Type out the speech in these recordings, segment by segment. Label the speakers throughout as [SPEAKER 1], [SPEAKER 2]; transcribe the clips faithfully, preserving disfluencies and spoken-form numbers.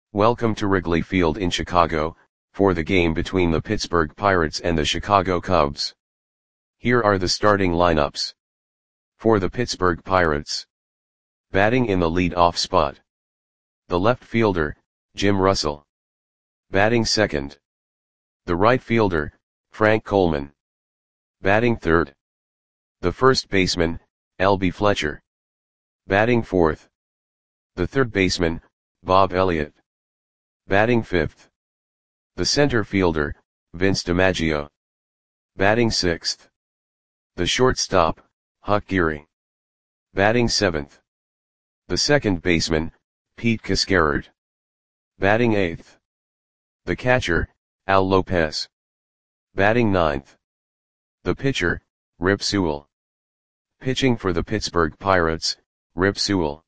[SPEAKER 1] Welcome to Wrigley Field in Chicago, for the game between the Pittsburgh Pirates and the Chicago Cubs. Here are the starting lineups. For the Pittsburgh Pirates. Batting in the lead-off spot. The left fielder, Jim Russell. Batting second. The right fielder, Frank Coleman. Batting third. The first baseman, L B Fletcher. Batting fourth. The third baseman, Bob Elliott. Batting fifth. The center fielder, Vince DiMaggio. Batting sixth. The shortstop, Huck Geary. Batting seventh. The second baseman, Pete Cascarard. Batting eighth. The catcher, Al Lopez. Batting ninth. The pitcher, Rip Sewell. Pitching for the Pittsburgh Pirates, Rip Sewell.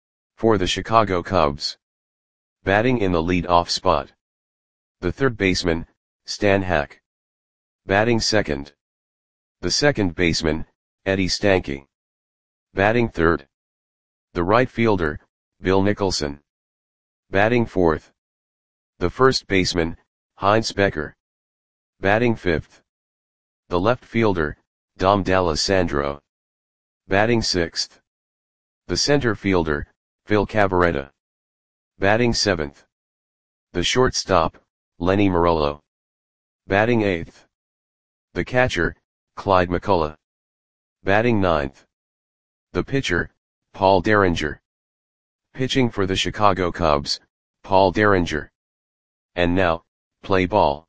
[SPEAKER 1] For the Chicago Cubs. Batting in the lead-off spot. The third baseman, Stan Hack. Batting second. The second baseman, Eddie Stanky. Batting third. The right fielder, Bill Nicholson. Batting fourth. The first baseman, Heinz Becker. Batting fifth. The left fielder, Dom D'Alessandro. Batting sixth. The center fielder, Phil Cavarretta. Batting seventh. The shortstop, Lenny Marolo. Batting eighth. The catcher, Clyde McCullough. Batting ninth. The pitcher, Paul Derringer. Pitching for the Chicago Cubs, Paul Derringer. And now, play ball.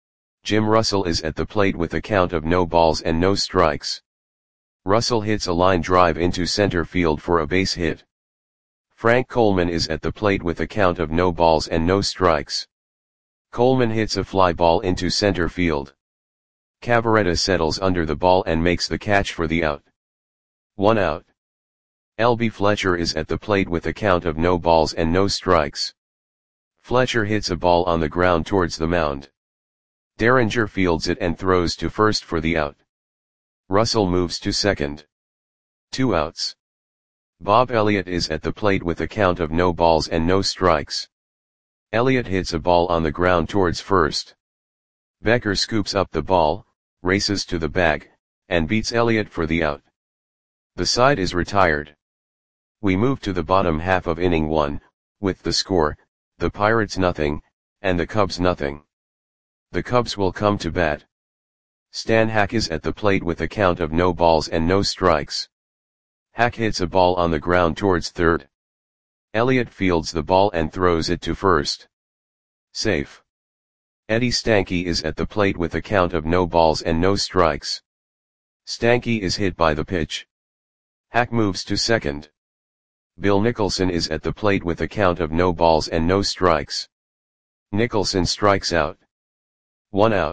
[SPEAKER 1] Jim Russell is at the plate with a count of no balls and no strikes. Russell hits a line drive into center field for a base hit. Frank Coleman is at the plate with a count of no balls and no strikes. Coleman hits a fly ball into center field. Cavarretta settles under the ball and makes the catch for the out. One out. L B Fletcher is at the plate with a count of no balls and no strikes. Fletcher hits a ball on the ground towards the mound. Derringer fields it and throws to first for the out. Russell moves to second. Two outs. Bob Elliott is at the plate with a count of no balls and no strikes. Elliott hits a ball on the ground towards first. Becker scoops up the ball, races to the bag, and beats Elliott for the out. The side is retired. We move to the bottom half of inning one, with the score, the Pirates nothing, and the Cubs nothing. The Cubs will come to bat. Stan Hack is at the plate with a count of no balls and no strikes. Hack hits a ball on the ground towards third. Elliott fields the ball and throws it to first. Safe. Eddie Stanky is at the plate with a count of no balls and no strikes. Stanky is hit by the pitch. Hack moves to second. Bill Nicholson is at the plate with a count of no balls and no strikes. Nicholson strikes out. One out.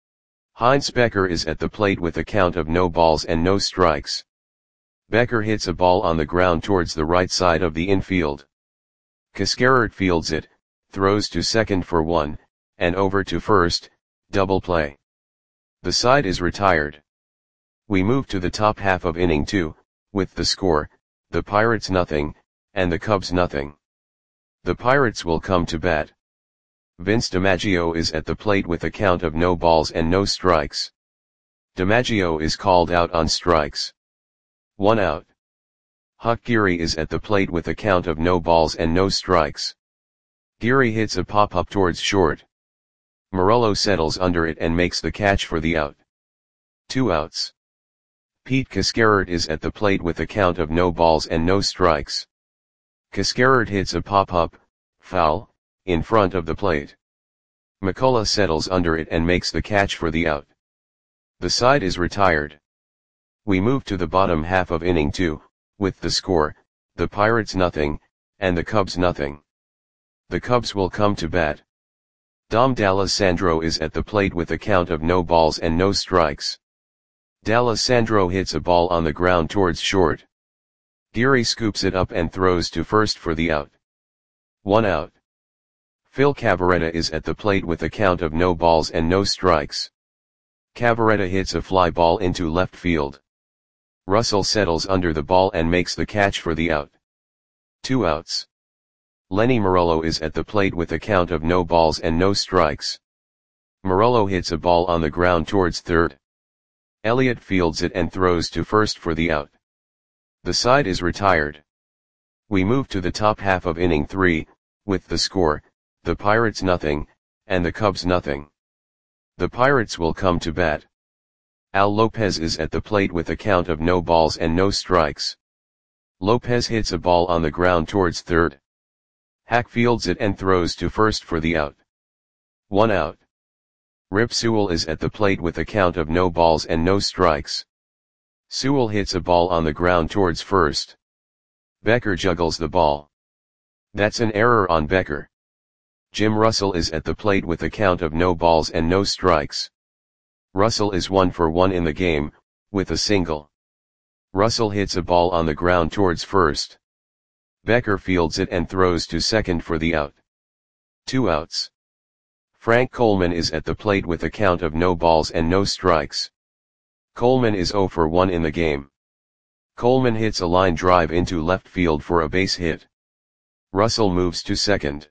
[SPEAKER 1] Heinz Becker is at the plate with a count of no balls and no strikes. Becker hits a ball on the ground towards the right side of the infield. Cascarard fields it, throws to second for one, and over to first, double play. The side is retired. We move to the top half of inning two, with the score, the Pirates nothing, and the Cubs nothing. The Pirates will come to bat. Vince DiMaggio is at the plate with a count of no balls and no strikes. DiMaggio is called out on strikes. One out. Huck Geary is at the plate with a count of no balls and no strikes. Geary hits a pop-up towards short. Marolo settles under it and makes the catch for the out. Two outs. Pete Cascarard is at the plate with a count of no balls and no strikes. Cascarard hits a pop-up, foul, in front of the plate. McCullough settles under it and makes the catch for the out. The side is retired. We move to the bottom half of inning two, with the score, the Pirates nothing, and the Cubs nothing. The Cubs will come to bat. Dom D'Alessandro is at the plate with a count of no balls and no strikes. D'Alessandro hits a ball on the ground towards short. Geary scoops it up and throws to first for the out. One out. Phil Cavarretta is at the plate with a count of no balls and no strikes. Cavarretta hits a fly ball into left field. Russell settles under the ball and makes the catch for the out. Two outs. Lenny Morello is at the plate with a count of no balls and no strikes. Morello hits a ball on the ground towards third. Elliott fields it and throws to first for the out. The side is retired. We move to the top half of inning three, with the score, the Pirates nothing, and the Cubs nothing. The Pirates will come to bat. Al Lopez is at the plate with a count of no balls and no strikes. Lopez hits a ball on the ground towards third. Hack fields it and throws to first for the out. One out. Rip Sewell is at the plate with a count of no balls and no strikes. Sewell hits a ball on the ground towards first. Becker juggles the ball. That's an error on Becker. Jim Russell is at the plate with a count of no balls and no strikes. Russell is one for one in the game, with a single. Russell hits a ball on the ground towards first. Becker fields it and throws to second for the out. Two outs. Frank Coleman is at the plate with a count of no balls and no strikes. Coleman is zero for one in the game. Coleman hits a line drive into left field for a base hit. Russell moves to second.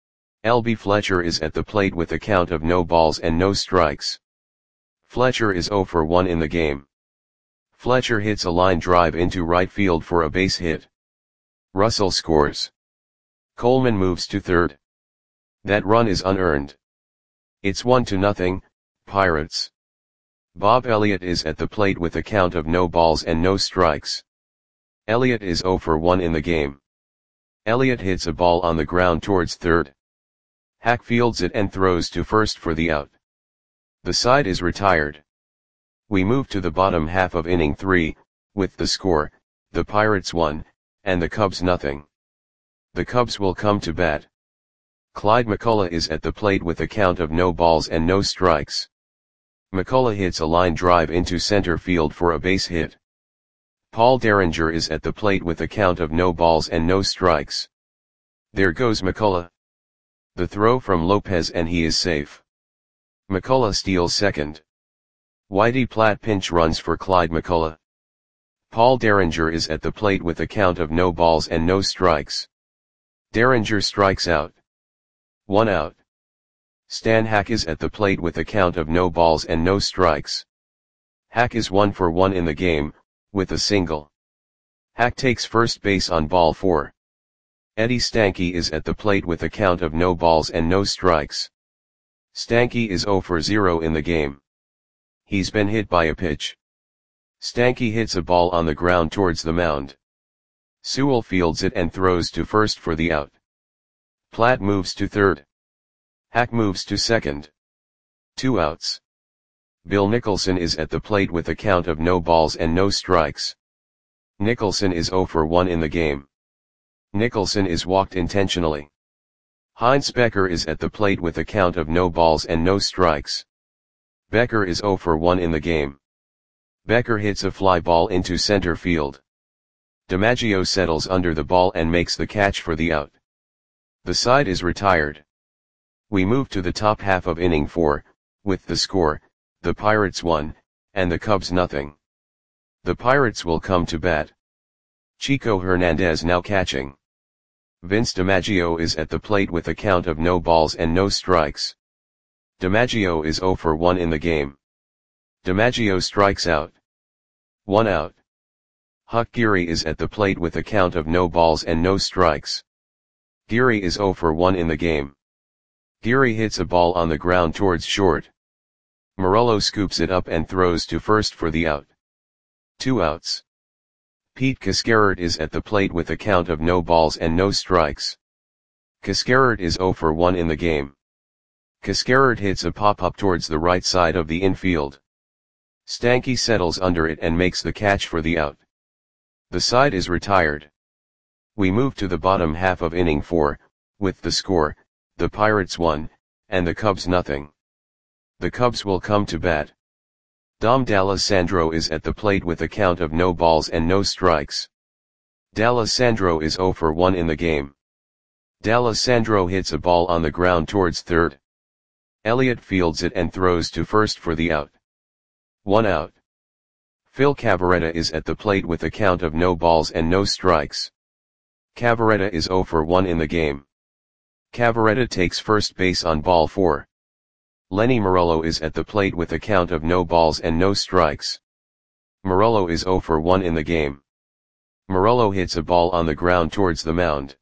[SPEAKER 1] L B Fletcher is at the plate with a count of no balls and no strikes. Fletcher is zero for one in the game. Fletcher hits a line drive into right field for a base hit. Russell scores. Coleman moves to third. That run is unearned. It's one to nothing, Pirates. Bob Elliott is at the plate with a count of no balls and no strikes. Elliott is zero for one in the game. Elliott hits a ball on the ground towards third. Hack fields it and throws to first for the out. The side is retired. We move to the bottom half of inning three, with the score, the Pirates one, and the Cubs nothing. The Cubs will come to bat. Clyde McCullough is at the plate with a count of no balls and no strikes. McCullough hits a line drive into center field for a base hit. Paul Derringer is at the plate with a count of no balls and no strikes. There goes McCullough. The throw from Lopez and he is safe. McCullough steals second. Whitey Platt pinch runs for Clyde McCullough. Paul Derringer is at the plate with a count of no balls and no strikes. Derringer strikes out. One out. Stan Hack is at the plate with a count of no balls and no strikes. Hack is one for one in the game, with a single. Hack takes first base on ball four. Eddie Stanky is at the plate with a count of no balls and no strikes. Stanky is zero for zero in the game. He's been hit by a pitch. Stanky hits a ball on the ground towards the mound. Sewell fields it and throws to first for the out. Platt moves to third. Hack moves to second. Two outs. Bill Nicholson is at the plate with a count of no balls and no strikes. Nicholson is zero for one in the game. Nicholson is walked intentionally. Heinz Becker is at the plate with a count of no balls and no strikes. Becker is zero for one in the game. Becker hits a fly ball into center field. DiMaggio settles under the ball and makes the catch for the out. The side is retired. We move to the top half of inning four, with the score, the Pirates one, and the Cubs nothing. The Pirates will come to bat. Chico Hernandez now catching. Vince DiMaggio is at the plate with a count of no balls and no strikes. DiMaggio is zero for one in the game. DiMaggio strikes out. One out. Huck Geary is at the plate with a count of no balls and no strikes. Geary is zero for one in the game. Geary hits a ball on the ground towards short. Morello scoops it up and throws to first for the out. Two outs. Pete Cascarert is at the plate with a count of no balls and no strikes. Cascarert is zero for one in the game. Cascarert hits a pop-up towards the right side of the infield. Stanky settles under it and makes the catch for the out. The side is retired. We move to the bottom half of inning four, with the score, the Pirates one, and the Cubs nothing. The Cubs will come to bat. Dom D'Alessandro is at the plate with a count of no balls and no strikes. D'Alessandro is zero for one in the game. D'Alessandro hits a ball on the ground towards third. Elliott fields it and throws to first for the out. One out. Phil Cavarretta is at the plate with a count of no balls and no strikes. Cavarretta is zero for one in the game. Cavaretta takes first base on ball four. Lenny Morello is at the plate with a count of no balls and no strikes. Morello is zero for one in the game. Morello hits a ball on the ground towards the mound.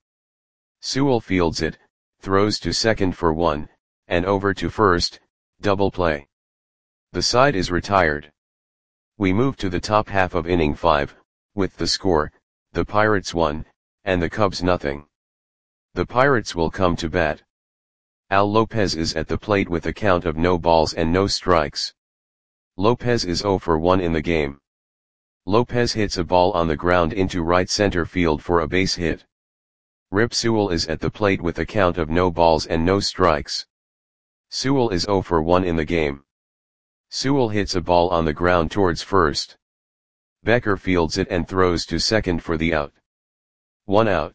[SPEAKER 1] Sewell fields it, throws to second for one, and over to first, double play. The side is retired. We move to the top half of inning five, with the score, the Pirates one, and the Cubs nothing. The Pirates will come to bat. Al Lopez is at the plate with a count of no balls and no strikes. Lopez is zero for one in the game. Lopez hits a ball on the ground into right center field for a base hit. Rip Sewell is at the plate with a count of no balls and no strikes. Sewell is zero for one in the game. Sewell hits a ball on the ground towards first. Becker fields it and throws to second for the out. One out.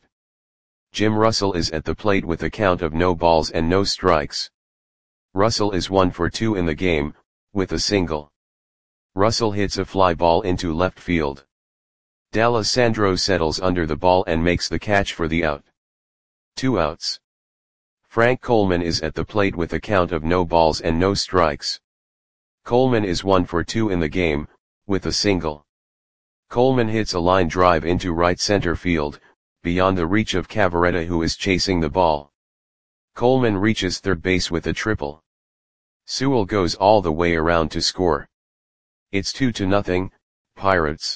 [SPEAKER 1] Jim Russell is at the plate with a count of no balls and no strikes. Russell is one for two in the game, with a single. Russell hits a fly ball into left field. D'Alessandro settles under the ball and makes the catch for the out. Two outs. Frank Coleman is at the plate with a count of no balls and no strikes. Coleman is one for two in the game, with a single. Coleman hits a line drive into right center field, beyond the reach of Cavaretta, who is chasing the ball. Coleman reaches third base with a triple. Sewell goes all the way around to score. It's two to nothing, Pirates.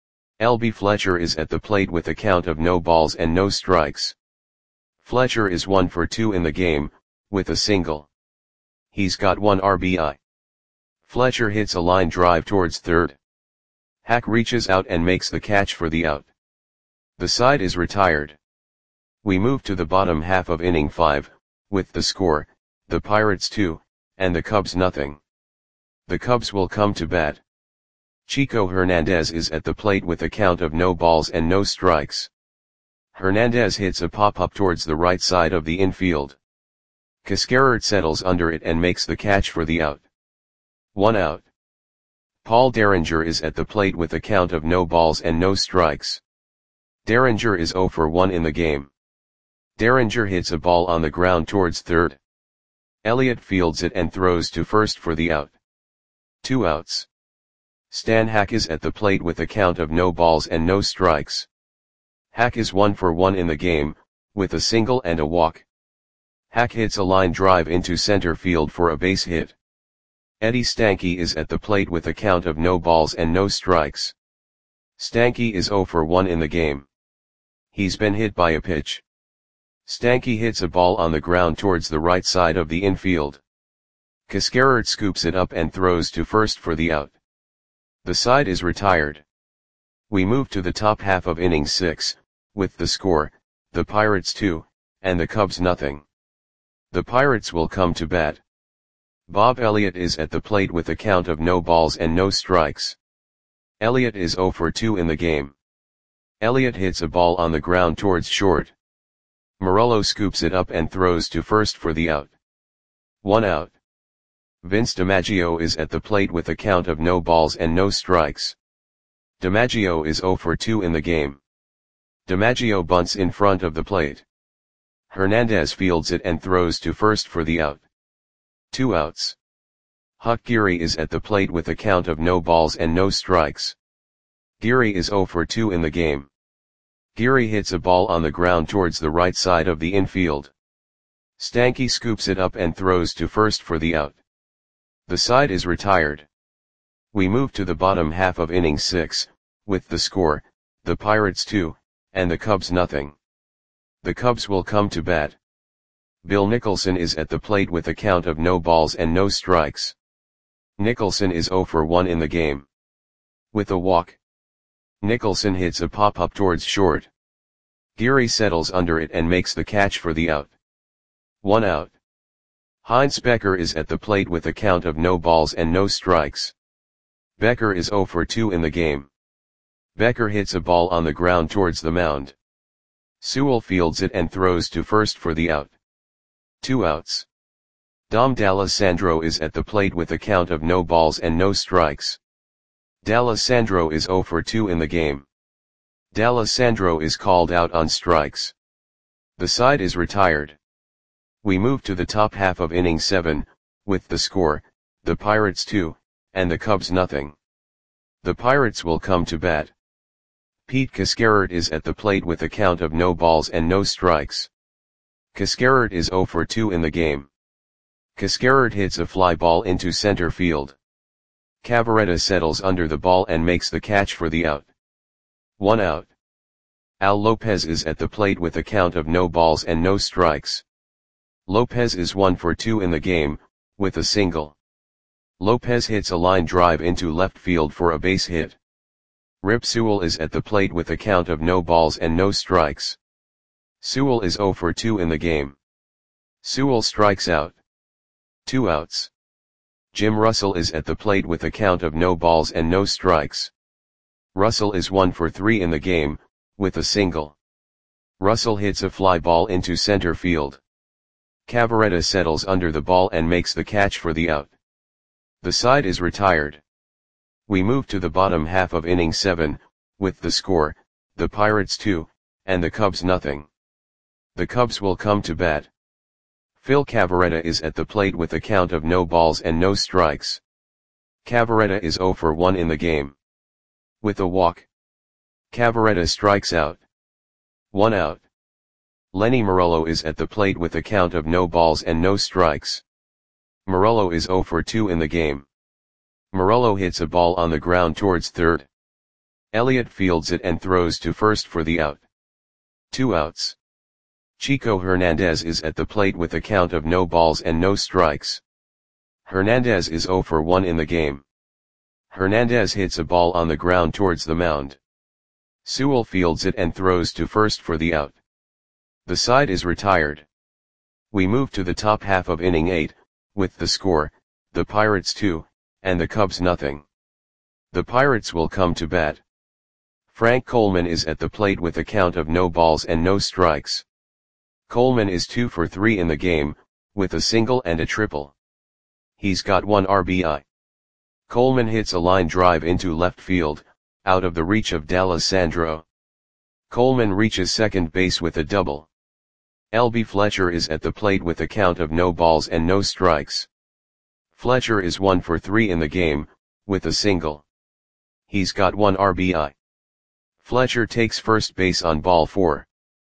[SPEAKER 1] L B Fletcher is at the plate with a count of no balls and no strikes. Fletcher is one for two in the game, with a single. He's got one R B I. Fletcher hits a line drive towards third. Hack reaches out and makes the catch for the out. The side is retired. We move to the bottom half of inning five, with the score, the Pirates two, and the Cubs nothing. The Cubs will come to bat. Chico Hernandez is at the plate with a count of no balls and no strikes. Hernandez hits a pop-up towards the right side of the infield. Cascarert settles under it and makes the catch for the out. One out. Paul Derringer is at the plate with a count of no balls and no strikes. Derringer is zero for one in the game. Derringer hits a ball on the ground towards third. Elliott fields it and throws to first for the out. Two outs. Stan Hack is at the plate with a count of no balls and no strikes. Hack is one for one in the game, with a single and a walk. Hack hits a line drive into center field for a base hit. Eddie Stanky is at the plate with a count of no balls and no strikes. Stanky is zero for one in the game. He's been hit by a pitch. Stanky hits a ball on the ground towards the right side of the infield. Cascarert scoops it up and throws to first for the out. The side is retired. We move to the top half of inning six, with the score, the Pirates two, and the Cubs nothing. The Pirates will come to bat. Bob Elliott is at the plate with a count of no balls and no strikes. Elliott is zero for two in the game. Elliott hits a ball on the ground towards short. Morello scoops it up and throws to first for the out. One out. Vince DiMaggio is at the plate with a count of no balls and no strikes. DiMaggio is zero for two in the game. DiMaggio bunts in front of the plate. Hernandez fields it and throws to first for the out. Two outs. Huck Geary is at the plate with a count of no balls and no strikes. Geary is zero for two in the game. Geary hits a ball on the ground towards the right side of the infield. Stanky scoops it up and throws to first for the out. The side is retired. We move to the bottom half of inning six, with the score, the Pirates two, and the Cubs nothing. The Cubs will come to bat. Bill Nicholson is at the plate with a count of no balls and no strikes. Nicholson is zero for one in the game. With a walk. Nicholson hits a pop-up towards short. Geary settles under it and makes the catch for the out. One out. Heinz Becker is at the plate with a count of no balls and no strikes. Becker is zero for two in the game. Becker hits a ball on the ground towards the mound. Sewell fields it and throws to first for the out. Two outs. Dom D'Alessandro is at the plate with a count of no balls and no strikes. D'Alessandro is zero for two in the game. D'Alessandro is called out on strikes. The side is retired. We move to the top half of inning seven, with the score, the Pirates two, and the Cubs nothing. The Pirates will come to bat. Pete Cascarert is at the plate with a count of no balls and no strikes. Cascarert is oh for two in the game. Cascarert hits a fly ball into center field. Cavarretta settles under the ball and makes the catch for the out. One out. Al Lopez is at the plate with a count of no balls and no strikes. Lopez is one for two in the game, with a single. Lopez hits a line drive into left field for a base hit. Rip Sewell is at the plate with a count of no balls and no strikes. Sewell is oh for two in the game. Sewell strikes out. Two outs. Jim Russell is at the plate with a count of no balls and no strikes. Russell is one for three in the game, with a single. Russell hits a fly ball into center field. Cavarretta settles under the ball and makes the catch for the out. The side is retired. We move to the bottom half of inning seven, with the score, the Pirates two, and the Cubs nothing. The Cubs will come to bat. Phil Cavarretta is at the plate with a count of no balls and no strikes. Cavarretta is oh for one in the game. With a walk, Cavarretta strikes out. One out. Lenny Morello is at the plate with a count of no balls and no strikes. Morello is oh for two in the game. Morello hits a ball on the ground towards third. Elliott fields it and throws to first for the out. Two outs. Chico Hernandez is at the plate with a count of no balls and no strikes. Hernandez is oh for one in the game. Hernandez hits a ball on the ground towards the mound. Sewell fields it and throws to first for the out. The side is retired. We move to the top half of inning eight, with the score, the Pirates two, and the Cubs nothing. The Pirates will come to bat. Frank Coleman is at the plate with a count of no balls and no strikes. Coleman is two for three in the game, with a single and a triple. He's got one R B I. Coleman hits a line drive into left field, out of the reach of D'Alessandro. Coleman reaches second base with a double. L B Fletcher is at the plate with a count of no balls and no strikes. Fletcher is one for three in the game, with a single. He's got one R B I. Fletcher takes first base on ball four.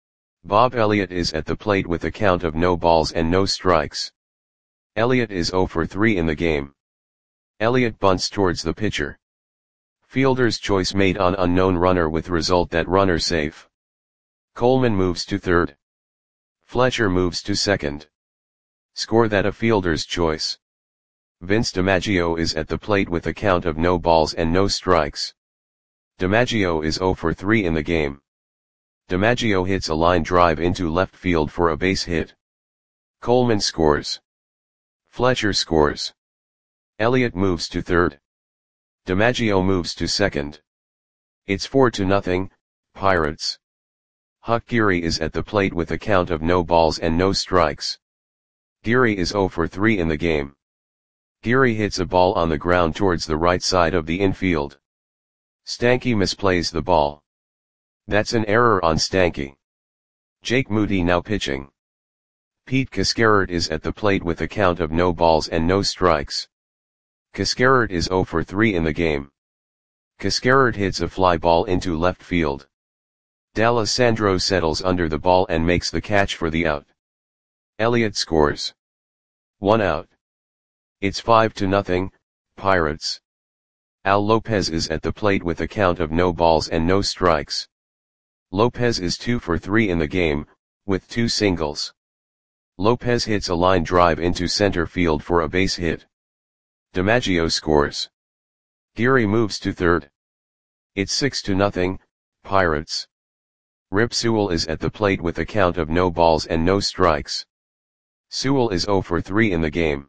[SPEAKER 1] Bob Elliott is at the plate with a count of no balls and no strikes. Elliott is oh for three in the game. Elliott bunts towards the pitcher. Fielder's choice made on unknown runner with result that runner safe. Coleman moves to third. Fletcher moves to second. Score that a fielder's choice. Vince DiMaggio is at the plate with a count of no balls and no strikes. DiMaggio is oh for three in the game. DiMaggio hits a line drive into left field for a base hit. Coleman scores. Fletcher scores. Elliott moves to third. DiMaggio moves to second. It's four to nothing, Pirates. Huck Geary is at the plate with a count of no balls and no strikes. Geary is oh for three in the game. Geary hits a ball on the ground towards the right side of the infield. Stanky misplays the ball. That's an error on Stanky. Jake Moody now pitching. Pete Cascarert is at the plate with a count of no balls and no strikes. Cascarert is oh for three in the game. Cascarert hits a fly ball into left field. D'Alessandro settles under the ball and makes the catch for the out. Elliott scores. One out. It's five to nothing, Pirates. Al Lopez is at the plate with a count of no balls and no strikes. Lopez is two for three in the game, with two singles. Lopez hits a line drive into center field for a base hit. DiMaggio scores. Geary moves to third. It's six to nothing, Pirates. Rip Sewell is at the plate with a count of no balls and no strikes. Sewell is oh for three in the game.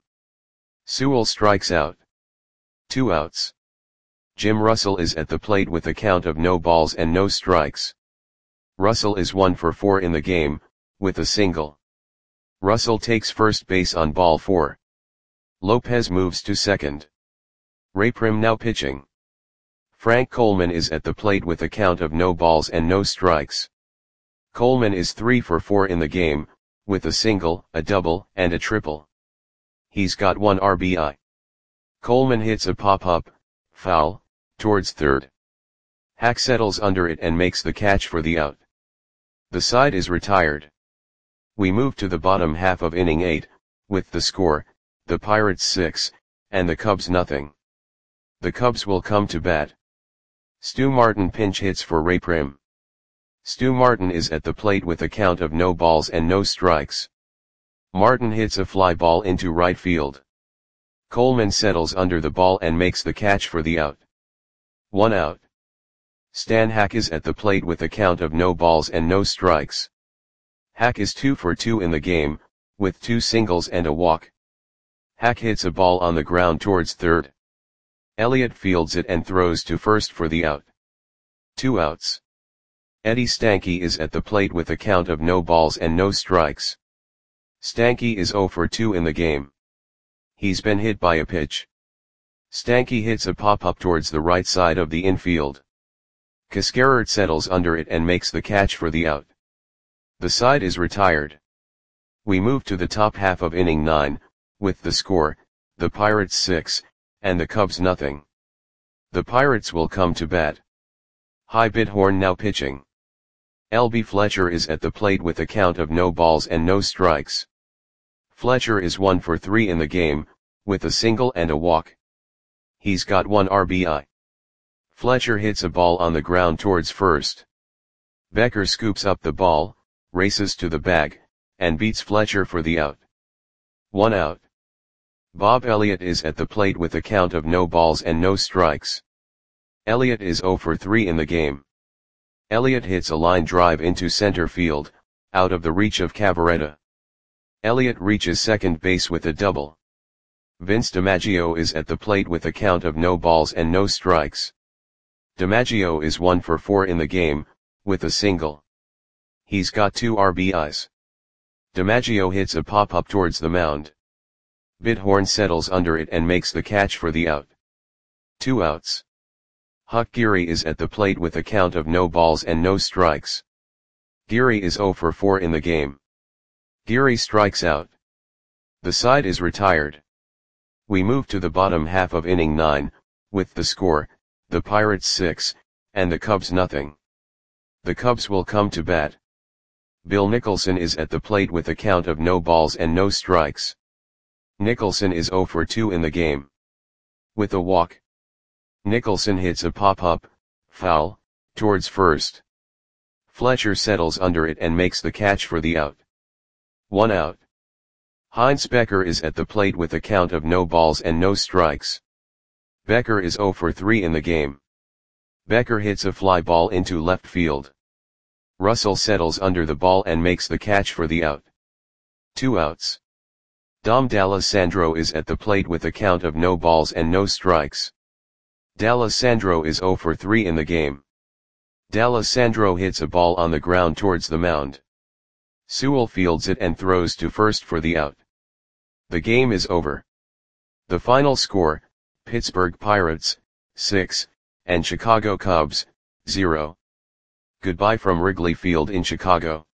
[SPEAKER 1] Sewell strikes out. Two outs. Jim Russell is at the plate with a count of no balls and no strikes. Russell is one for four in the game, with a single. Russell takes first base on ball four. Lopez moves to second. Ray Prim now pitching. Frank Coleman is at the plate with a count of no balls and no strikes. Coleman is three for four in the game, with a single, a double, and a triple. He's got one R B I. Coleman hits a pop-up, foul, towards third. Hack settles under it and makes the catch for the out. The side is retired. We move to the bottom half of inning eight, with the score, the Pirates six, and the Cubs nothing. The Cubs will come to bat. Stu Martin pinch hits for Ray Prim. Stu Martin is at the plate with a count of no balls and no strikes. Martin hits a fly ball into right field. Coleman settles under the ball and makes the catch for the out. One out. Stan Hack is at the plate with a count of no balls and no strikes. Hack is two for two in the game, with two singles and a walk. Hack hits a ball on the ground towards third. Elliott fields it and throws to first for the out. Two outs. Eddie Stanky is at the plate with a count of no balls and no strikes. Stanky is zero for two in the game. He's been hit by a pitch. Stanky hits a pop-up towards the right side of the infield. Cascarert settles under it and makes the catch for the out. The side is retired. We move to the top half of inning nine, with the score, the Pirates six, and the Cubs nothing. The Pirates will come to bat. Hy Bidhorn now pitching. L B Fletcher is at the plate with a count of no balls and no strikes. Fletcher is one for three in the game, with a single and a walk. He's got one R B I. Fletcher hits a ball on the ground towards first. Becker scoops up the ball, races to the bag, and beats Fletcher for the out. One out. Bob Elliott is at the plate with a count of no balls and no strikes. Elliott is zero for three in the game. Elliott hits a line drive into center field, out of the reach of Cavaretta. Elliott reaches second base with a double. Vince DiMaggio is at the plate with a count of no balls and no strikes. DiMaggio is one for four in the game, with a single. He's got two R B Is. DiMaggio hits a pop-up towards the mound. Bidhorn settles under it and makes the catch for the out. Two outs. Huck Geary is at the plate with a count of no balls and no strikes. Geary is zero for four in the game. Geary strikes out. The side is retired. We move to the bottom half of inning nine, with the score, the Pirates six, and the Cubs nothing. The Cubs will come to bat. Bill Nicholson is at the plate with a count of no balls and no strikes. Nicholson is zero for two in the game. With a walk. Nicholson hits a pop-up, foul, towards first. Fletcher settles under it and makes the catch for the out. One out. Heinz Becker is at the plate with a count of no balls and no strikes. Becker is zero for three in the game. Becker hits a fly ball into left field. Russell settles under the ball and makes the catch for the out. Two outs. Dom D'Alessandro is at the plate with a count of no balls and no strikes. D'Alessandro is zero for three in the game. D'Alessandro hits a ball on the ground towards the mound. Sewell fields it and throws to first for the out. The game is over. The final score, Pittsburgh Pirates, six, and Chicago Cubs, zero. Goodbye from Wrigley Field in Chicago.